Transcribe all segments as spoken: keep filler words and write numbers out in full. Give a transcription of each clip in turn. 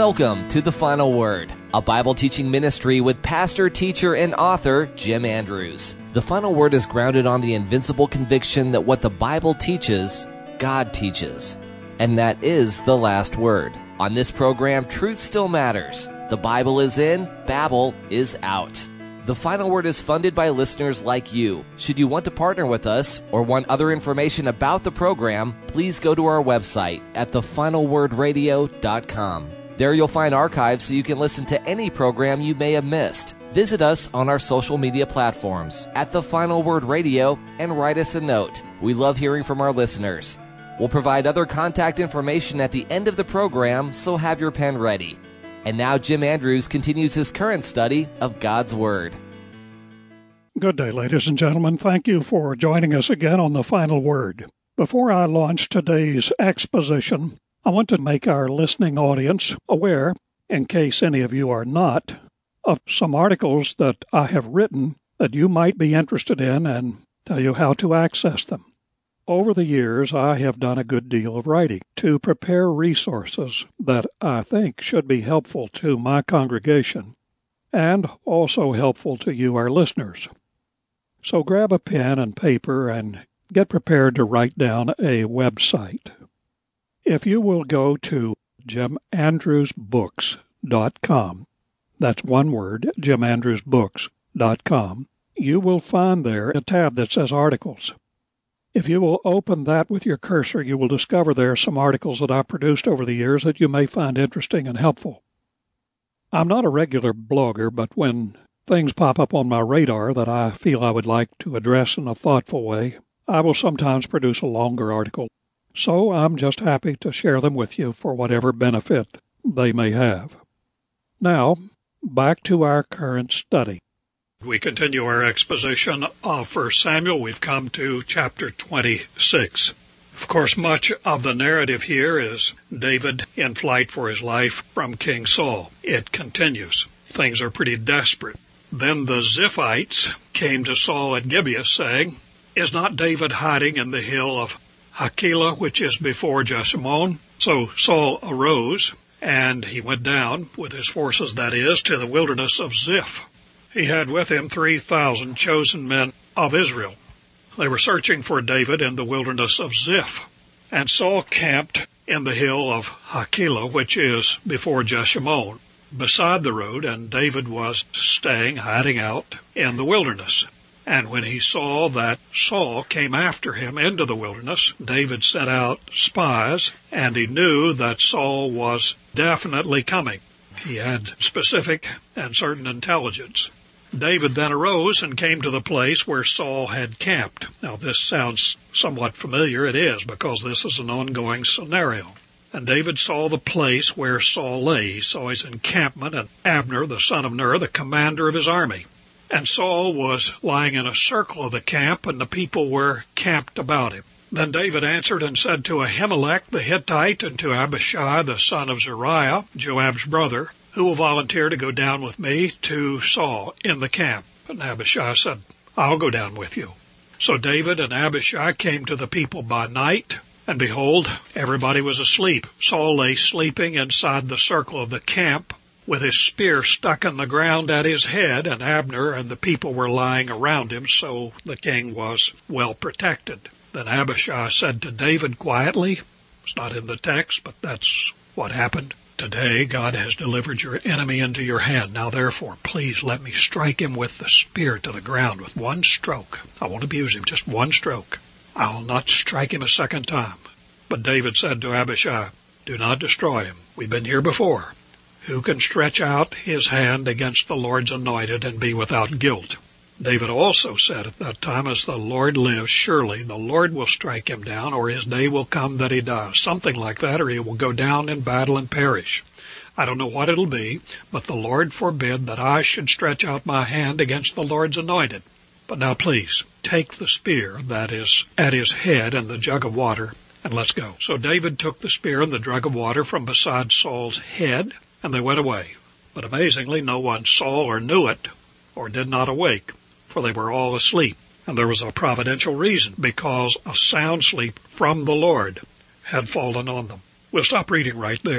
Welcome to The Final Word, a Bible teaching ministry with pastor, teacher, and author Jim Andrews. The Final Word is grounded on the invincible conviction that what the Bible teaches, God teaches. And that is the last word. On this program, truth still matters. The Bible is in, Babel is out. The Final Word is funded by listeners like you. Should you want to partner with us or want other information about the program, please go to our website at the final word radio dot com. There you'll find archives so you can listen to any program you may have missed. Visit us on our social media platforms at The Final Word Radio and write us a note. We love hearing from our listeners. We'll provide other contact information at the end of the program, so have your pen ready. And now Jim Andrews continues his current study of God's Word. Good day, ladies and gentlemen. Thank you for joining us again on The Final Word. Before I launch today's exposition, I want to make our listening audience aware, in case any of you are not, of some articles that I have written that you might be interested in and tell you how to access them. Over the years, I have done a good deal of writing to prepare resources that I think should be helpful to my congregation and also helpful to you, our listeners. So grab a pen and paper and get prepared to write down a website. If you will go to jim andrews books dot com, that's one word, jim andrews books dot com, you will find there a tab that says Articles. If you will open that with your cursor, you will discover there are some articles that I've produced over the years that you may find interesting and helpful. I'm not a regular blogger, but when things pop up on my radar that I feel I would like to address in a thoughtful way, I will sometimes produce a longer article. So I'm just happy to share them with you for whatever benefit they may have. Now, back to our current study. We continue our exposition of First Samuel. We've come to chapter twenty-six. Of course, much of the narrative here is David in flight for his life from King Saul. It continues. Things are pretty desperate. Then the Ziphites came to Saul at Gibeah, saying, "Is not David hiding in the hill of Hachilah, which is before Jeshimon?" So Saul arose, and he went down, with his forces that is, to the wilderness of Ziph. He had with him three thousand chosen men of Israel. They were searching for David in the wilderness of Ziph. And Saul camped in the hill of Hachilah, which is before Jeshimon, beside the road, and David was staying, hiding out in the wilderness. And when he saw that Saul came after him into the wilderness, David sent out spies, and he knew that Saul was definitely coming. He had specific and certain intelligence. David then arose and came to the place where Saul had camped. Now, this sounds somewhat familiar. It is, because this is an ongoing scenario. And David saw the place where Saul lay. He saw his encampment, and Abner, the son of Ner, the commander of his army. And Saul was lying in a circle of the camp, and the people were camped about him. Then David answered and said to Ahimelech the Hittite and to Abishai the son of Zeruiah, Joab's brother, "Who will volunteer to go down with me to Saul in the camp?" And Abishai said, "I'll go down with you." So David and Abishai came to the people by night, and behold, everybody was asleep. Saul lay sleeping inside the circle of the camp, with his spear stuck in the ground at his head, and Abner and the people were lying around him, so the king was well protected. Then Abishai said to David quietly, it's not in the text, but that's what happened, "Today God has delivered your enemy into your hand. Now therefore, please let me strike him with the spear to the ground with one stroke. I won't abuse him, just one stroke. I'll not strike him a second time." But David said to Abishai, "Do not destroy him. We've been here before. Who can stretch out his hand against the Lord's anointed and be without guilt?" David also said at that time, "As the Lord lives, surely the Lord will strike him down, or his day will come that he dies." Something like that, or he will go down in battle and perish. I don't know what it'll be, but the Lord forbid that I should stretch out my hand against the Lord's anointed. But now please, take the spear that is at his head and the jug of water, and let's go. So David took the spear and the jug of water from beside Saul's head, and they went away. But amazingly, no one saw or knew it, or did not awake, for they were all asleep. And there was a providential reason, because a sound sleep from the Lord had fallen on them. We'll stop reading right there.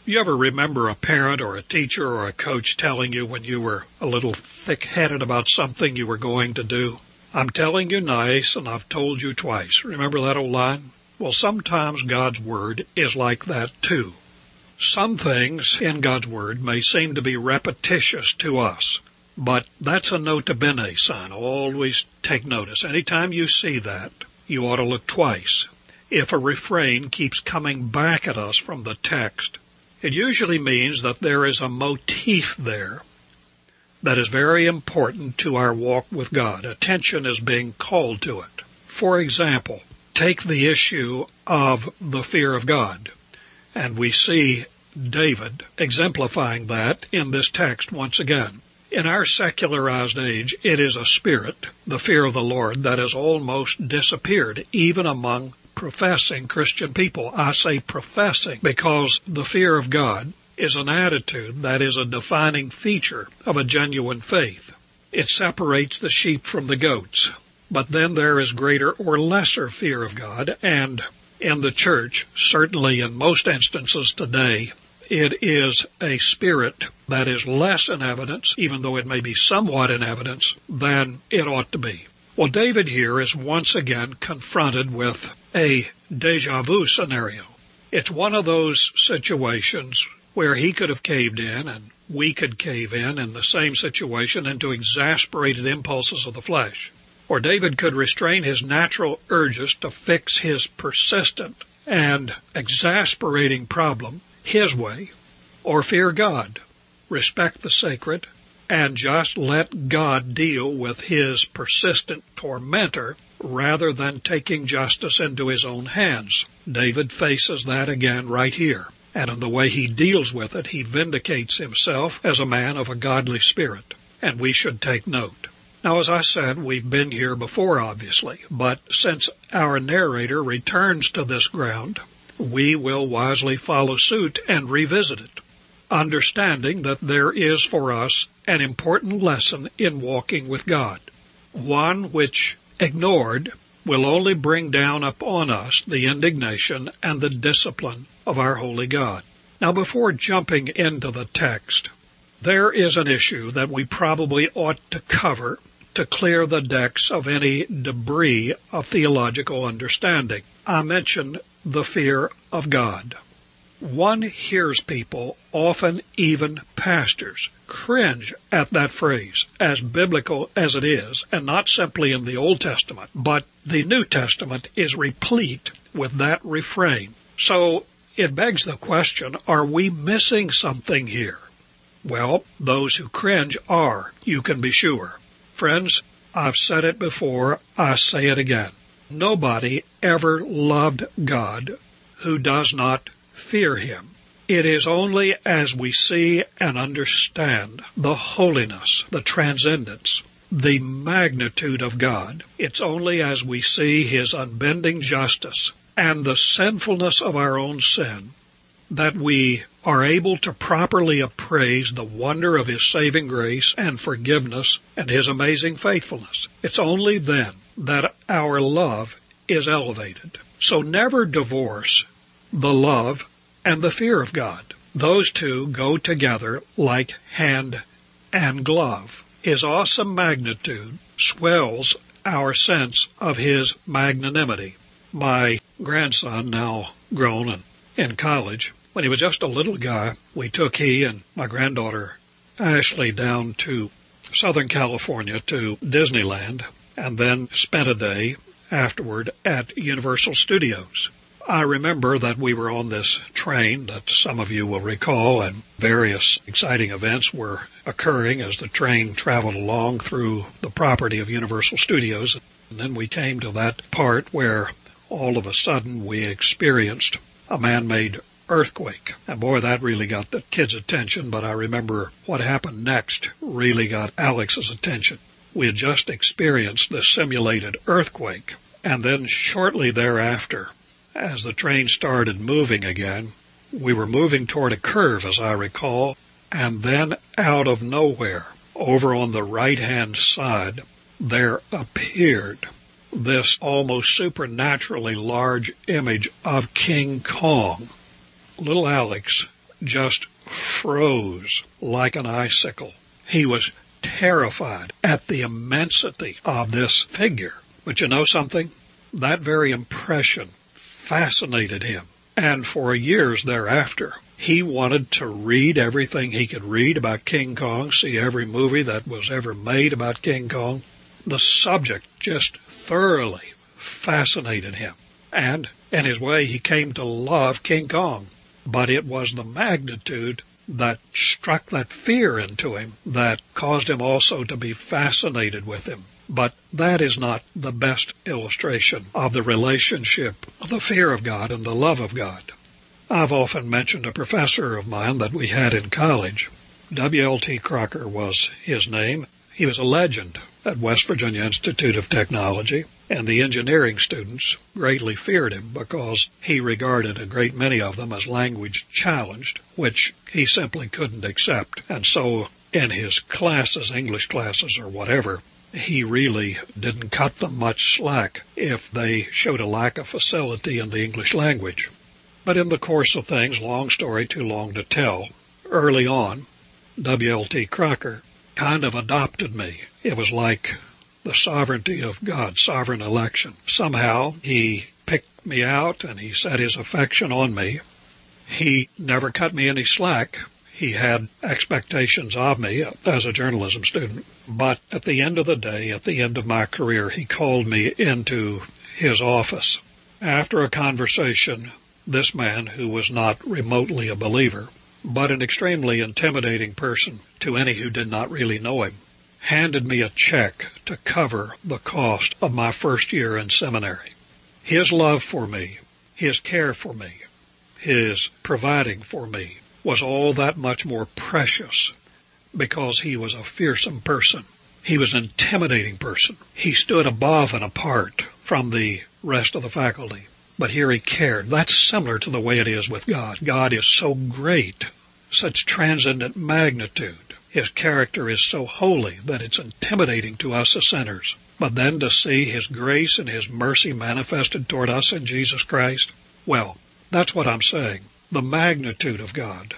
You ever remember a parent or a teacher or a coach telling you when you were a little thick-headed about something you were going to do? I'm telling you nice, and I've told you twice. Remember that old line? Well, sometimes God's Word is like that too. Some things in God's Word may seem to be repetitious to us, but that's a nota bene sign. Always take notice. Anytime you see that, you ought to look twice. If a refrain keeps coming back at us from the text, it usually means that there is a motif there that is very important to our walk with God. Attention is being called to it. For example, take the issue of the fear of God, and we see David exemplifying that in this text once again. In our secularized age, it is a spirit, the fear of the Lord, that has almost disappeared, even among professing Christian people. I say professing because the fear of God is an attitude that is a defining feature of a genuine faith. It separates the sheep from the goats. But then there is greater or lesser fear of God, and in the church, certainly in most instances today, it is a spirit that is less in evidence, even though it may be somewhat in evidence, than it ought to be. Well, David here is once again confronted with a déjà vu scenario. It's one of those situations where he could have caved in and we could cave in in the same situation into exasperated impulses of the flesh. Or David could restrain his natural urges to fix his persistent and exasperating problem his way, or fear God, respect the sacred, and just let God deal with his persistent tormentor rather than taking justice into his own hands. David faces that again right here. And in the way he deals with it, he vindicates himself as a man of a godly spirit. And we should take note. Now, as I said, we've been here before, obviously. But since our narrator returns to this ground, we will wisely follow suit and revisit it, understanding that there is for us an important lesson in walking with God, one which, ignored, will only bring down upon us the indignation and the discipline of our holy God. Now, before jumping into the text, there is an issue that we probably ought to cover to clear the decks of any debris of theological understanding. I mentioned the fear of God. One hears people, often even pastors, cringe at that phrase, as biblical as it is, and not simply in the Old Testament, but the New Testament is replete with that refrain. So it begs the question, are we missing something here? Well, those who cringe are, you can be sure. Friends, I've said it before, I say it again. Nobody ever loved God who does not fear him. It is only as we see and understand the holiness, the transcendence, the magnitude of God, it's only as we see his unbending justice and the sinfulness of our own sin that we are able to properly appraise the wonder of his saving grace and forgiveness and his amazing faithfulness. It's only then that our love is elevated. So never divorce the love and the fear of God. Those two go together like hand and glove. His awesome magnitude swells our sense of his magnanimity. My grandson, now grown and in college, when he was just a little guy, we took he and my granddaughter Ashley down to Southern California to Disneyland and then spent a day afterward at Universal Studios. I remember that we were on this train that some of you will recall, and various exciting events were occurring as the train traveled along through the property of Universal Studios. And then we came to that part where all of a sudden we experienced a man-made earthquake. And boy, that really got the kids' attention, but I remember what happened next really got Alex's attention. We had just experienced this simulated earthquake, and then shortly thereafter, as the train started moving again, we were moving toward a curve, as I recall, and then out of nowhere, over on the right-hand side, there appeared this almost supernaturally large image of King Kong. Little Alex just froze like an icicle. He was terrified at the immensity of this figure. But you know something? That very impression fascinated him. And for years thereafter, he wanted to read everything he could read about King Kong, see every movie that was ever made about King Kong. The subject just thoroughly fascinated him. And in his way, he came to love King Kong. But it was the magnitude that struck that fear into him that caused him also to be fascinated with him. But that is not the best illustration of the relationship of the fear of God and the love of God. I've often mentioned a professor of mine that we had in college. W L T Crocker was his name. He was a legend at West Virginia Institute of Technology, and the engineering students greatly feared him because he regarded a great many of them as language challenged, which he simply couldn't accept. And so in his classes, English classes or whatever, he really didn't cut them much slack if they showed a lack of facility in the English language. But in the course of things, long story too long to tell, early on, W L T Crocker kind of adopted me. It was like the sovereignty of God, sovereign election. Somehow he picked me out and he set his affection on me. He never cut me any slack. He had expectations of me as a journalism student. But at the end of the day, at the end of my career, he called me into his office. After a conversation, this man, who was not remotely a believer, but an extremely intimidating person to any who did not really know him, handed me a check to cover the cost of my first year in seminary. His love for me, his care for me, his providing for me was all that much more precious because he was a fearsome person. He was an intimidating person. He stood above and apart from the rest of the faculty. But here he cared. That's similar to the way it is with God. God is so great, such transcendent magnitude. His character is so holy that it's intimidating to us as sinners. But then to see His grace and His mercy manifested toward us in Jesus Christ, well, that's what I'm saying. The magnitude of God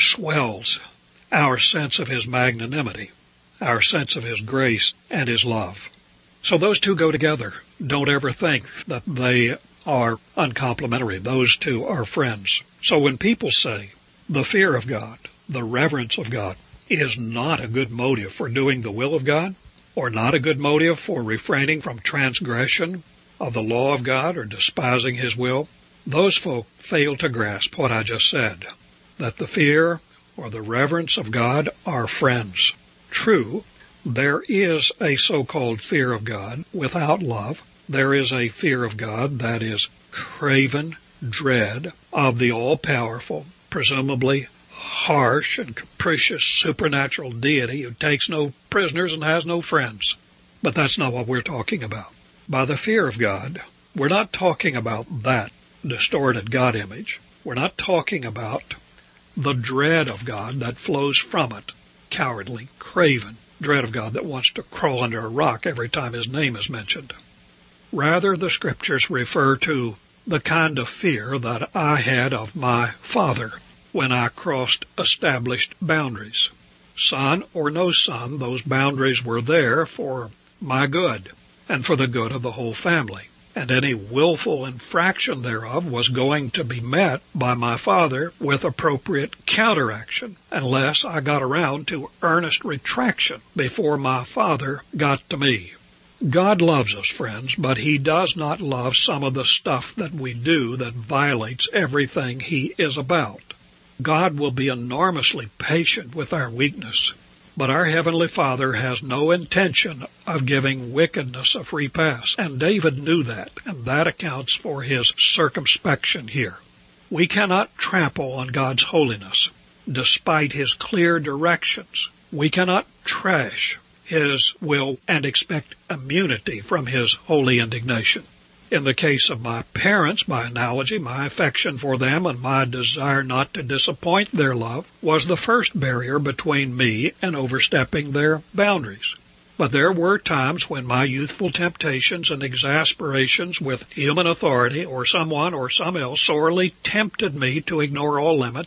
swells our sense of His magnanimity, our sense of His grace and His love. So those two go together. Don't ever think that they are uncomplimentary. Those two are friends. So when people say the fear of God, the reverence of God, is not a good motive for doing the will of God, or not a good motive for refraining from transgression of the law of God or despising His will, those folk fail to grasp what I just said, that the fear or the reverence of God are friends. True, there is a so-called fear of God without love. There is a fear of God that is craven dread of the all-powerful, presumably harsh and capricious supernatural deity who takes no prisoners and has no friends. But that's not what we're talking about. By the fear of God, we're not talking about that distorted God image. We're not talking about the dread of God that flows from it, cowardly, craven dread of God that wants to crawl under a rock every time His name is mentioned. Rather, the Scriptures refer to the kind of fear that I had of my Father when I crossed established boundaries. Son or no son, those boundaries were there for my good and for the good of the whole family. And any willful infraction thereof was going to be met by my Father with appropriate counteraction, unless I got around to earnest retraction before my Father got to me. God loves us, friends, but He does not love some of the stuff that we do that violates everything He is about. God will be enormously patient with our weakness, but our Heavenly Father has no intention of giving wickedness a free pass, and David knew that, and that accounts for his circumspection here. We cannot trample on God's holiness, despite His clear directions. We cannot trash His will and expect immunity from His holy indignation. In the case of my parents, by analogy, my affection for them and my desire not to disappoint their love was the first barrier between me and overstepping their boundaries. But there were times when my youthful temptations and exasperations with human authority or someone or some else sorely tempted me to ignore all limits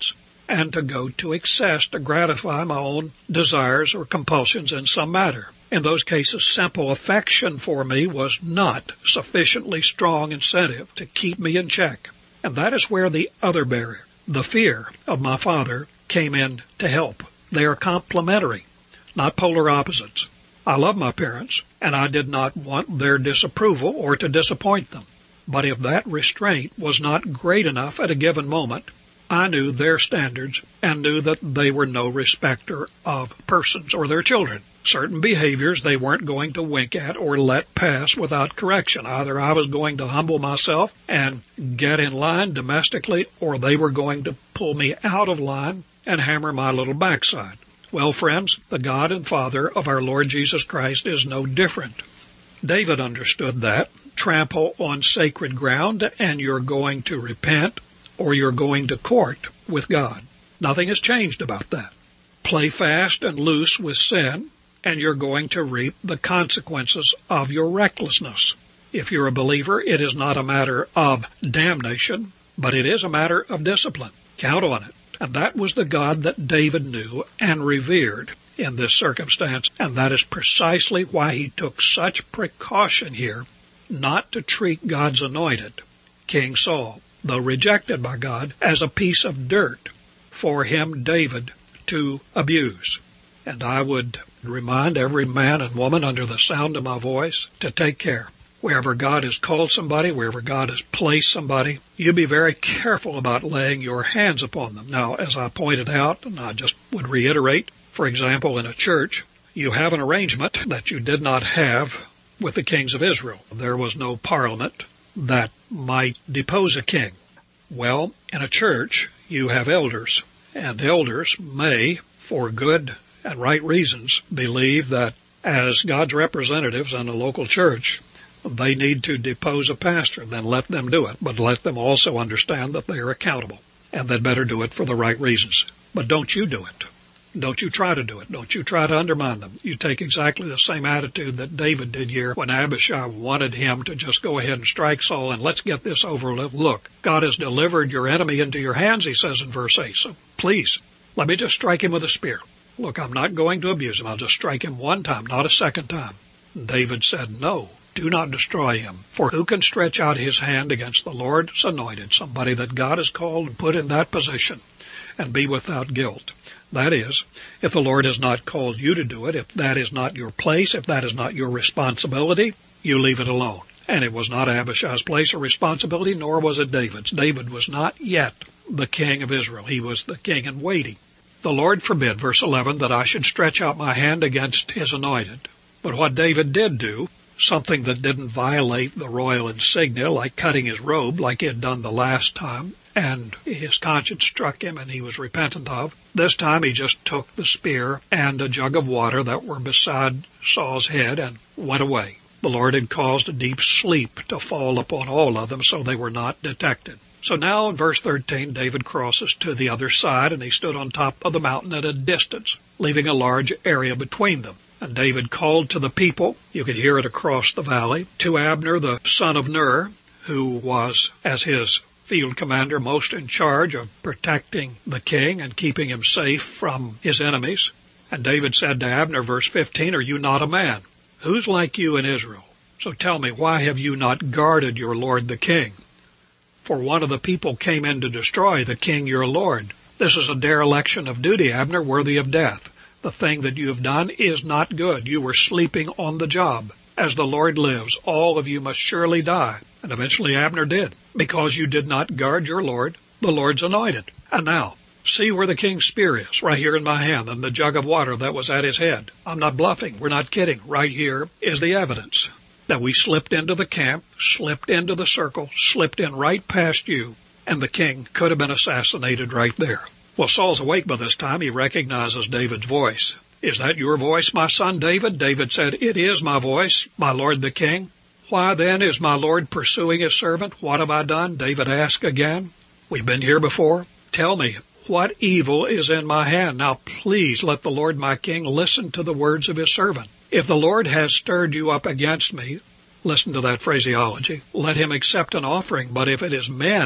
and to go to excess to gratify my own desires or compulsions in some matter. In those cases, simple affection for me was not sufficiently strong incentive to keep me in check. And that is where the other barrier, the fear of my father, came in to help. They are complementary, not polar opposites. I love my parents, and I did not want their disapproval or to disappoint them. But if that restraint was not great enough at a given moment, I knew their standards and knew that they were no respecter of persons or their children. Certain behaviors they weren't going to wink at or let pass without correction. Either I was going to humble myself and get in line domestically, or they were going to pull me out of line and hammer my little backside. Well, friends, the God and Father of our Lord Jesus Christ is no different. David understood that. Trample on sacred ground and you're going to repent, or you're going to court with God. Nothing has changed about that. Play fast and loose with sin, and you're going to reap the consequences of your recklessness. If you're a believer, it is not a matter of damnation, but it is a matter of discipline. Count on it. And that was the God that David knew and revered in this circumstance, and that is precisely why he took such precaution here not to treat God's anointed, King Saul, though rejected by God, as a piece of dirt for him, David, to abuse. And I would remind every man and woman under the sound of my voice to take care. Wherever God has called somebody, wherever God has placed somebody, you be very careful about laying your hands upon them. Now, as I pointed out, and I just would reiterate, for example, in a church, you have an arrangement that you did not have with the kings of Israel. There was no parliament that might depose a king. Well, in a church, you have elders, and elders may, for good and right reasons, believe that as God's representatives in a local church, they need to depose a pastor. Then let them do it, but let them also understand that they are accountable, and they'd better do it for the right reasons. But don't you do it. Don't you try to do it. Don't you try to undermine them. You take exactly the same attitude that David did here when Abishai wanted him to just go ahead and strike Saul and let's get this over with. Look, God has delivered your enemy into your hands, he says in verse eight. So please, let me just strike him with a spear. Look, I'm not going to abuse him. I'll just strike him one time, not a second time. David said, no, do not destroy him. For who can stretch out his hand against the Lord's anointed, somebody that God has called and put in that position, and be without guilt? That is, if the Lord has not called you to do it, if that is not your place, if that is not your responsibility, you leave it alone. And it was not Abishai's place or responsibility, nor was it David's. David was not yet the king of Israel. He was the king in waiting. The Lord forbid, verse eleven, that I should stretch out my hand against his anointed. But what David did do, something that didn't violate the royal insignia, like cutting his robe, like he had done the last time, and his conscience struck him and he was repentant of. This time he just took the spear and a jug of water that were beside Saul's head and went away. The Lord had caused a deep sleep to fall upon all of them, so they were not detected. So now in verse thirteen, David crosses to the other side, and he stood on top of the mountain at a distance, leaving a large area between them. And David called to the people, you could hear it across the valley, to Abner the son of Ner, who was, as his field commander, most in charge of protecting the king and keeping him safe from his enemies. And David said to Abner, verse fifteen, are you not a man? Who's like you in Israel? So tell me, why have you not guarded your lord the king? For one of the people came in to destroy the king your lord. This is a dereliction of duty, Abner, worthy of death. The thing that you have done is not good. You were sleeping on the job. As the Lord lives, all of you must surely die. And eventually Abner did, because you did not guard your Lord, the Lord's anointed. And now, see where the king's spear is, right here in my hand, and the jug of water that was at his head. I'm not bluffing. We're not kidding. Right here is the evidence that we slipped into the camp, slipped into the circle, slipped in right past you, and the king could have been assassinated right there. Well, Saul's awake by this time. He recognizes David's voice. Is that your voice, my son David? David said, it is my voice, my lord the king. Why then is my lord pursuing his servant? What have I done? David asked again. We've been here before. Tell me, what evil is in my hand? Now please let the Lord my king listen to the words of his servant. If the Lord has stirred you up against me, listen to that phraseology, let him accept an offering. But if it is men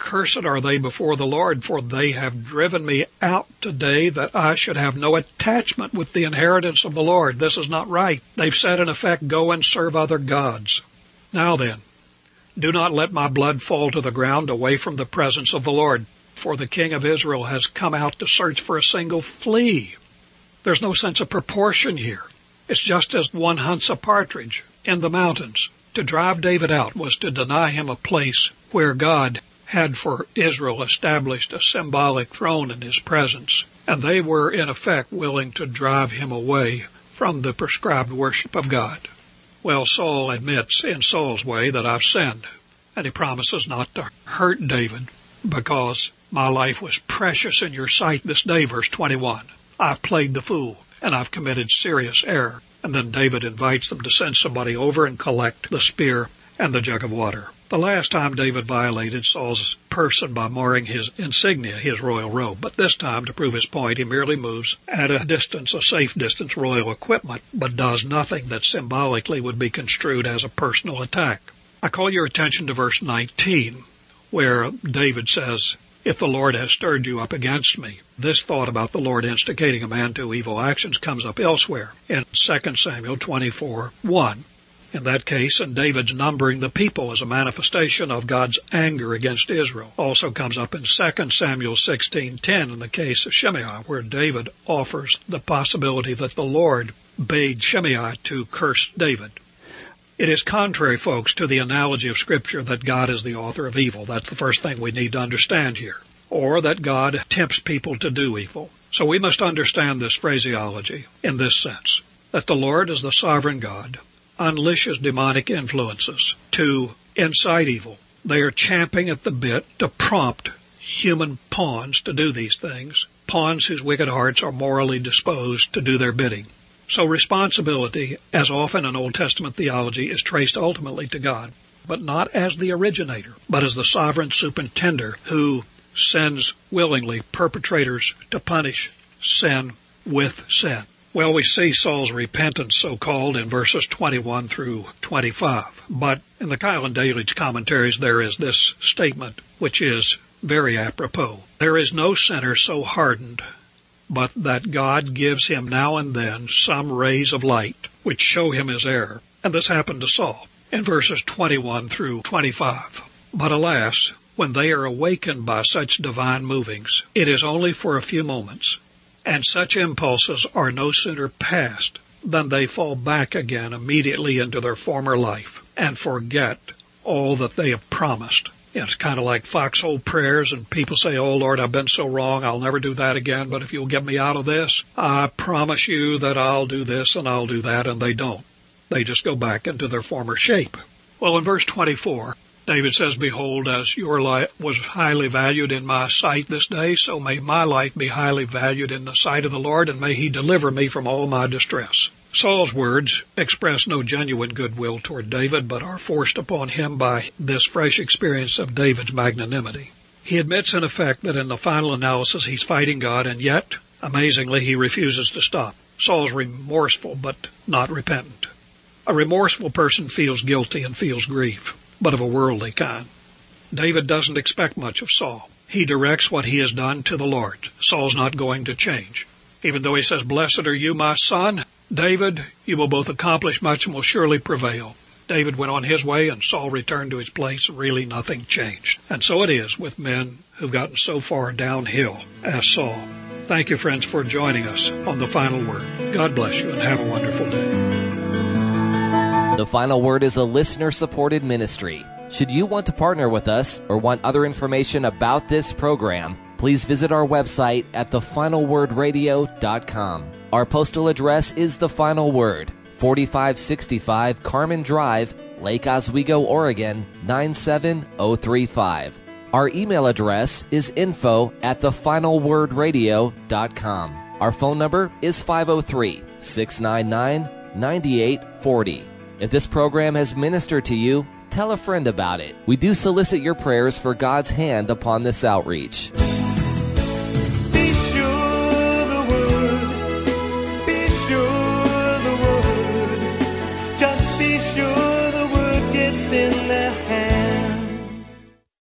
Cursed are they before the Lord, for they have driven me out today that I should have no attachment with the inheritance of the Lord. This is not right. They've said in effect, go and serve other gods. Now then, do not let my blood fall to the ground away from the presence of the Lord, for the king of Israel has come out to search for a single flea. There's no sense of proportion here. It's just as one hunts a partridge in the mountains. To drive David out was to deny him a place where God had for Israel established a symbolic throne in his presence, and they were in effect willing to drive him away from the prescribed worship of God. Well, Saul admits in Saul's way that I've sinned, and he promises not to hurt David because my life was precious in your sight this day, verse twenty-one. I've played the fool, and I've committed serious error. And then David invites them to send somebody over and collect the spear and the jug of water. The last time David violated Saul's person by marring his insignia, his royal robe, but this time, to prove his point, he merely moves at a distance, a safe distance, royal equipment, but does nothing that symbolically would be construed as a personal attack. I call your attention to verse nineteen, where David says, if the Lord has stirred you up against me. This thought about the Lord instigating a man to evil actions comes up elsewhere in Second Samuel twenty-four one. In that case, and David's numbering the people as a manifestation of God's anger against Israel, also comes up in Second Samuel sixteen ten in the case of Shimei, where David offers the possibility that the Lord bade Shimei to curse David. It is contrary, folks, to the analogy of Scripture that God is the author of evil. That's the first thing we need to understand here. Or that God tempts people to do evil. So we must understand this phraseology in this sense, that the Lord is the sovereign God, unleashes demonic influences to incite evil. They are champing at the bit to prompt human pawns to do these things, pawns whose wicked hearts are morally disposed to do their bidding. So responsibility, as often in Old Testament theology, is traced ultimately to God, but not as the originator, but as the sovereign superintender who sends willingly perpetrators to punish sin with sin. Well, we see Saul's repentance so-called in verses twenty-one through twenty-five. But in the Keil and Delitzsch commentaries, there is this statement, which is very apropos. There is no sinner so hardened, but that God gives him now and then some rays of light, which show him his error. And this happened to Saul in verses twenty-one through twenty-five. But alas, when they are awakened by such divine movings, it is only for a few moments. And such impulses are no sooner past than they fall back again immediately into their former life and forget all that they have promised. It's kind of like foxhole prayers, and people say, oh, Lord, I've been so wrong, I'll never do that again, but if you'll get me out of this, I promise you that I'll do this and I'll do that, and they don't. They just go back into their former shape. Well, in verse twenty-four, David says, behold, as your life was highly valued in my sight this day, so may my life be highly valued in the sight of the Lord, and may he deliver me from all my distress. Saul's words express no genuine goodwill toward David, but are forced upon him by this fresh experience of David's magnanimity. He admits, in effect, that in the final analysis he's fighting God, and yet, amazingly, he refuses to stop. Saul's remorseful, but not repentant. A remorseful person feels guilty and feels grief, but of a worldly kind. David doesn't expect much of Saul. He directs what he has done to the Lord. Saul's not going to change. Even though he says, blessed are you, my son, David, you will both accomplish much and will surely prevail. David went on his way, and Saul returned to his place. Really nothing changed. And so it is with men who've gotten so far downhill as Saul. Thank you, friends, for joining us on The Final Word. God bless you, and have a wonderful day. The Final Word is a listener-supported ministry. Should you want to partner with us or want other information about this program, please visit our website at the final word radio dot com. Our postal address is The Final Word, forty-five sixty-five Carmen Drive, Lake Oswego, Oregon, nine seven zero three five. Our email address is info at the final word radio dot com. Our phone number is five oh three, six nine nine, nine eight four oh. If this program has ministered to you, tell a friend about it. We do solicit your prayers for God's hand upon this outreach.